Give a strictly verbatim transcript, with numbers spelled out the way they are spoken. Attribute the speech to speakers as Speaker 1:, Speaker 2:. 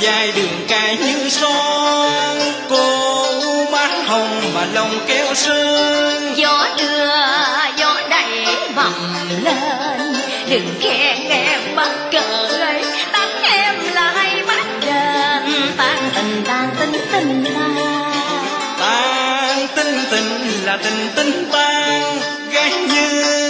Speaker 1: dài đường cài như son, cô má hồng mà lòng keo sơn.
Speaker 2: Gió đưa gió đẩy vòng lên, đừng khen em bắt cờ ấy, tặng em lại bắt đền. Tan tình tan tình tình ta,
Speaker 1: Tan tình tình là tình tình tan, gái như